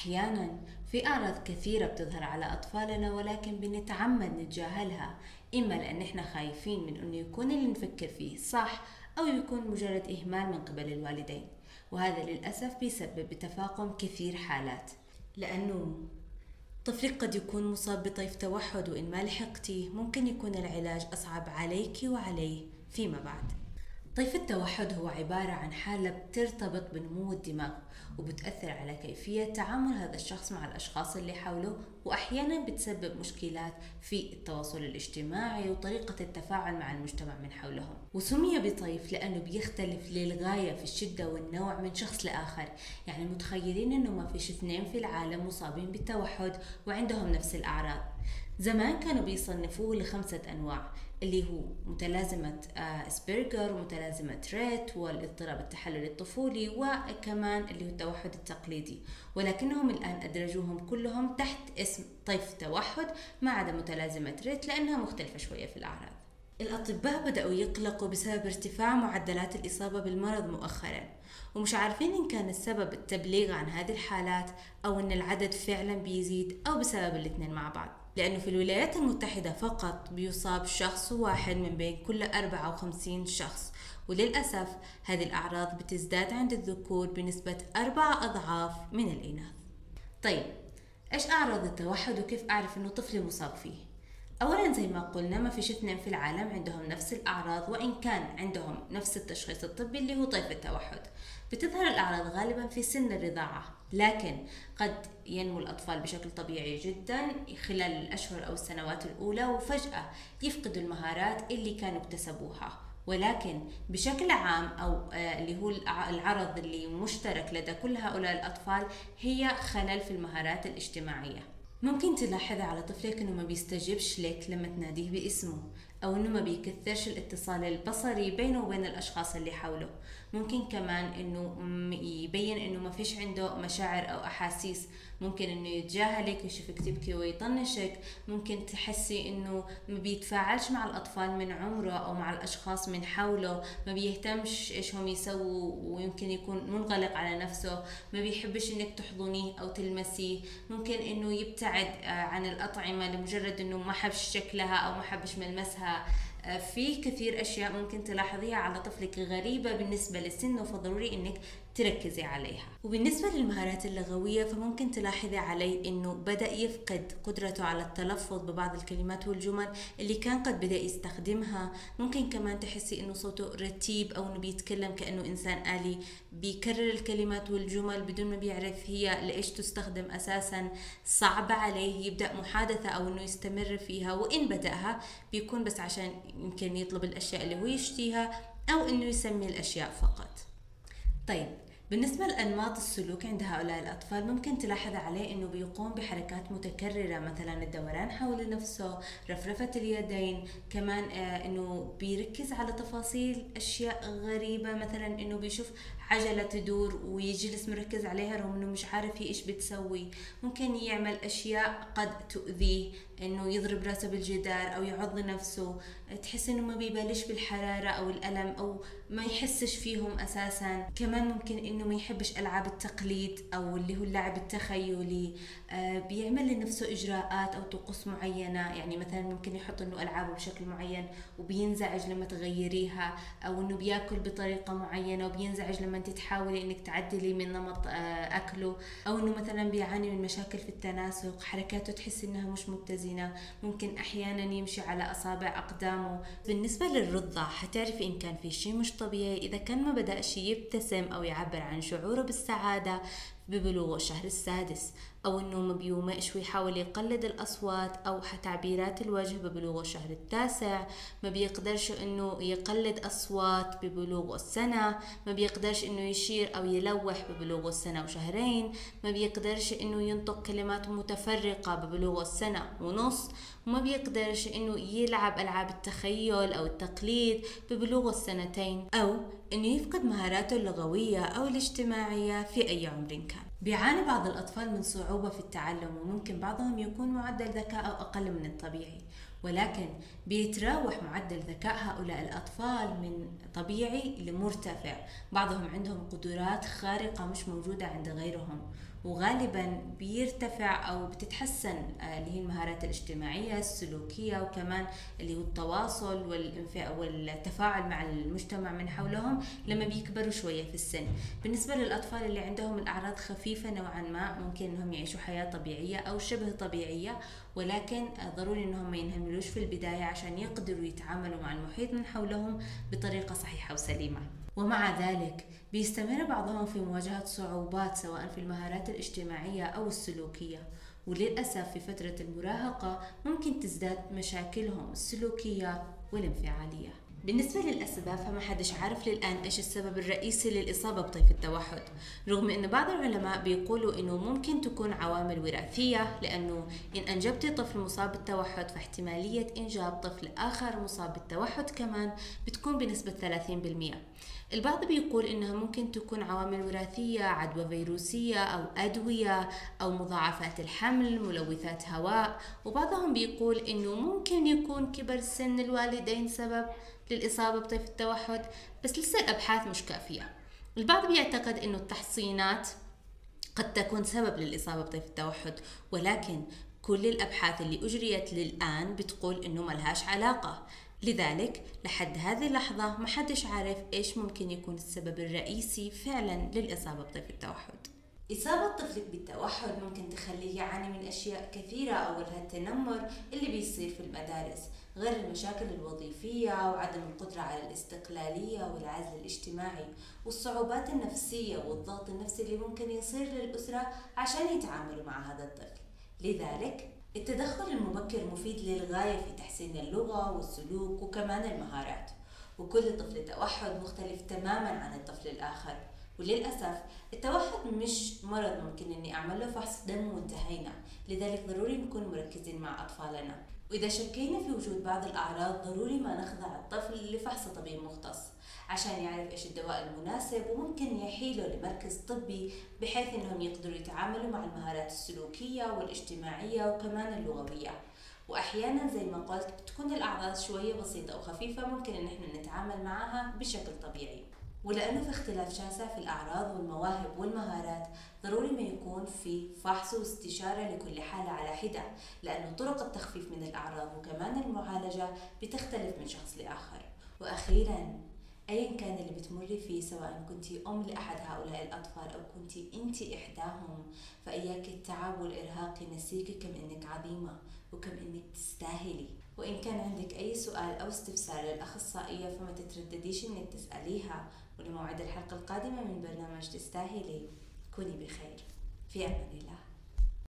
أحيانا في أعراض كثيرة بتظهر على أطفالنا ولكن بنتعمد نتجاهلها، إما لأن إحنا خايفين من أنه يكون اللي نفكر فيه صح أو يكون مجرد إهمال من قبل الوالدين. وهذا للأسف بيسبب بتفاقم كثير حالات، لأنه طفلك قد يكون مصاب بطيف توحد، وإن ما لحقتي ممكن يكون العلاج أصعب عليك وعليه فيما بعد. طيف التوحد هو عبارة عن حالة بترتبط بنمو الدماغ وبتأثر على كيفية تعامل هذا الشخص مع الأشخاص اللي حوله، وأحيانا بتسبب مشكلات في التواصل الاجتماعي وطريقة التفاعل مع المجتمع من حولهم. وسمي بطيف لأنه بيختلف للغاية في الشدة والنوع من شخص لآخر. يعني متخيلين أنه ما فيش اثنين في العالم مصابين بالتوحد وعندهم نفس الأعراض. زمان كانوا بيصنفوه ل5 أنواع، اللي هو متلازمة اسبرجر ومتلازمة ريت والاضطراب التحللي الطفولي، وكمان اللي هو التوحد التقليدي، ولكنهم الآن أدرجوهم كلهم تحت اسم طيف توحد ما عدا متلازمة ريت لأنها مختلفة شوية في الأعراض. الأطباء بدأوا يقلقوا بسبب ارتفاع معدلات الإصابة بالمرض مؤخرا، ومش عارفين إن كان السبب التبليغ عن هذه الحالات أو إن العدد فعلا بيزيد أو بسبب الاثنين مع بعض. لأنه في الولايات المتحدة فقط بيصاب شخص واحد من بين كل 54 شخص، وللأسف هذه الأعراض بتزداد عند الذكور بنسبة 4 أضعاف من الإناث. طيب، إيش أعراض التوحد وكيف أعرف إنه طفلي مصاب فيه؟ أولا زي ما قلنا ما فيش اثنين في العالم عندهم نفس الأعراض، وإن كان عندهم نفس التشخيص الطبي اللي هو طيف التوحد. بتظهر الأعراض غالبا في سن الرضاعة، لكن قد ينمو الأطفال بشكل طبيعي جدا خلال الأشهر أو السنوات الأولى، وفجأة يفقدوا المهارات اللي كانوا اكتسبوها. ولكن بشكل عام أو اللي هو العرض اللي مشترك لدى كل هؤلاء الأطفال هي خلل في المهارات الاجتماعية. ممكن تلاحظ على طفلك انه ما بيستجيبش لك لما تناديه باسمه، او انه ما بيكثرش الاتصال البصري بينه وبين الاشخاص اللي حوله. ممكن كمان انه يبين انه ما فيش عنده مشاعر او احاسيس، ممكن انه يتجاهلك، يشوفك تبكي ويطنشك. ممكن تحسي انه ما بيتفاعلش مع الاطفال من عمره او مع الاشخاص من حوله، ما بيهتمش ايش هم يسووا، ويمكن يكون منغلق على نفسه، ما بيحبش انك تحضنيه او تلمسيه. ممكن انه يبتعد عن الاطعمه لمجرد انه ما حبش شكلها او ما حبش ملمسها. في كثير أشياء ممكن تلاحظيها على طفلك غريبة بالنسبة لسنه، فضروري إنك تركزي عليها. وبالنسبة للمهارات اللغوية فممكن تلاحظي عليه إنه بدأ يفقد قدرته على التلفظ ببعض الكلمات والجمل اللي كان قد بدأ يستخدمها. ممكن كمان تحسي إنه صوته رتيب أو إنه بيتكلم كأنه إنسان آلي، بيكرر الكلمات والجمل بدون ما بيعرف هي لإيش تستخدم أساسا. صعب عليه يبدأ محادثة أو إنه يستمر فيها، وإن بدأها بيكون بس عشان يمكن يطلب الأشياء اللي هو يشتيها أو إنه يسمي الأشياء فقط. طيب، بالنسبة لأنماط السلوك عند هؤلاء الأطفال ممكن تلاحظ عليه أنه بيقوم بحركات متكررة، مثلا الدوران حول نفسه، رفرفة اليدين. كمان أنه بيركز على تفاصيل أشياء غريبة، مثلا أنه بيشوف عجلة تدور ويجلس مركز عليها رغم أنه مش عارف هي إيش بتسوي. ممكن يعمل أشياء قد تؤذيه، أنه يضرب راسه بالجدار أو يعض نفسه. تحس أنه ما بيبالش بالحرارة أو الألم أو ما يحسش فيهم أساسا. كمان ممكن أنه ما يحبش ألعاب التقليد أو اللي هو اللعب التخيلي. بيعمل لنفسه إجراءات أو طقوس معينة، يعني مثلا ممكن يحط أنه ألعابه بشكل معين وبينزعج لما تغيريها، أو أنه بيأكل بطريقة معينة وبينزعج لما أنت تحاولي أنك تعدلي من نمط أكله، أو أنه مثلا بيعاني من مشاكل في التناسق، حركاته تحس أنها مش متزنة، ممكن أحيانا يمشي على أصابع أقدامه. بالنسبة للرضع حتعرفي إن كان في شيء مش طبيعي إذا كان ما بدأش يبتسم أو يعبر عن شعوره بالسعادة ببلوغ الشهر السادس، أو أنه ما بيومئش ويحاول يقلد الأصوات أو تعبيرات الوجه ببلوغ الشهر التاسع. ما بيقدرش أنه يقلد أصوات ببلوغ السنة. ما بيقدرش أنه يشير أو يلوح ببلوغ السنة وشهرين. ما بيقدرش أنه ينطق كلمات متفرقة ببلوغ السنة ونص. وما بيقدرش أنه يلعب ألعاب التخيل أو التقليد ببلوغ السنتين، أو أنه يفقد مهاراته اللغوية أو الاجتماعية في أي عمر كان. بيعاني بعض الأطفال من صعوبة في التعلم، وممكن بعضهم يكون معدل ذكاء أقل من الطبيعي، ولكن بيتراوح معدل ذكاء هؤلاء الأطفال من طبيعي لمرتفع. بعضهم عندهم قدرات خارقة مش موجودة عند غيرهم، وغالبا بيرتفع أو بتتحسن اللي هي المهارات الاجتماعية السلوكية، وكمان اللي هو التواصل والتفاعل مع المجتمع من حولهم لما بيكبروا شوية في السن. بالنسبة للأطفال اللي عندهم الأعراض خفيفة نوعا ما، ممكن إنهم يعيشوا حياة طبيعية أو شبه طبيعية، ولكن ضروري إنهم ما ينهملوش في البداية عشان يقدروا يتعاملوا مع المحيط من حولهم بطريقة صحيحة وسليمة. ومع ذلك بيستمر بعضهم في مواجهة صعوبات سواء في المهارات الاجتماعية أو السلوكية، وللأسف في فترة المراهقة ممكن تزداد مشاكلهم السلوكية والانفعالية. بالنسبة للأسباب، فما حدش عارف للآن إيش السبب الرئيسي للإصابة بطيف التوحد، رغم أن بعض العلماء بيقولوا أنه ممكن تكون عوامل وراثية، لأنه إن أنجبتي طفل مصاب بالتوحد فاحتمالية إنجاب طفل آخر مصاب بالتوحد كمان بتكون بنسبة 30%. البعض بيقول إنها ممكن تكون عوامل وراثية، عدوى فيروسية أو أدوية أو مضاعفات الحمل، ملوثات هواء، وبعضهم بيقول إنه ممكن يكون كبر سن الوالدين سبب للإصابة بطيف التوحد، بس لسه الأبحاث مش كافية. البعض بيعتقد إنه التحصينات قد تكون سبب للإصابة بطيف التوحد، ولكن كل الأبحاث اللي أجريت للآن بتقول إنه ملهاش علاقة. لذلك لحد هذه اللحظة محدش عارف إيش ممكن يكون السبب الرئيسي فعلا للإصابة بطيف التوحد. إصابة طفلك بالتوحد ممكن تخليه يعاني من أشياء كثيرة، أولها التنمر اللي بيصير في المدارس، غير المشاكل الوظيفية وعدم القدرة على الاستقلالية والعزل الاجتماعي، والصعوبات النفسية والضغط النفسي اللي ممكن يصير للأسرة عشان يتعاملوا مع هذا الطفل. لذلك التدخل المبكر مفيد للغاية في تحسين اللغة والسلوك وكمان المهارات، وكل طفل توحد مختلف تماما عن الطفل الآخر. وللأسف التوحد مش مرض ممكن أني أعمل له فحص دم وانتهينا، لذلك ضروري نكون مركزين مع أطفالنا، وإذا شكينا في وجود بعض الأعراض ضروري ما نخضع الطفل لفحص طبيب مختص عشان يعرف إيش الدواء المناسب، وممكن يحيله لمركز طبي بحيث إنهم يقدروا يتعاملوا مع المهارات السلوكية والاجتماعية وكمان اللغوية. وأحيانا زي ما قلت بتكون الأعراض شوية بسيطة وخفيفة، ممكن إن احنا نتعامل معها بشكل طبيعي. ولأنه في اختلاف شاسع في الأعراض والمواهب والمهارات، ضروري ما يكون في فحص واستشارة لكل حالة على حدة، لأنه طرق التخفيف من الأعراض وكمان المعالجة بتختلف من شخص لآخر. وأخيرا، أيا كان اللي بتمري فيه، سواء كنتي أم لأحد هؤلاء الأطفال أو كنتي أنتي إحداهم، فإياك التعب والإرهاق ينسيكي كم إنك عظيمة وكم إنك تستاهلي. وإن كان عندك أي سؤال أو استفسار للأخصائية فما تتردديش إنك تسأليها. ولموعد الحلقة القادمة من برنامج تستاهلي، كوني بخير، في أمان الله.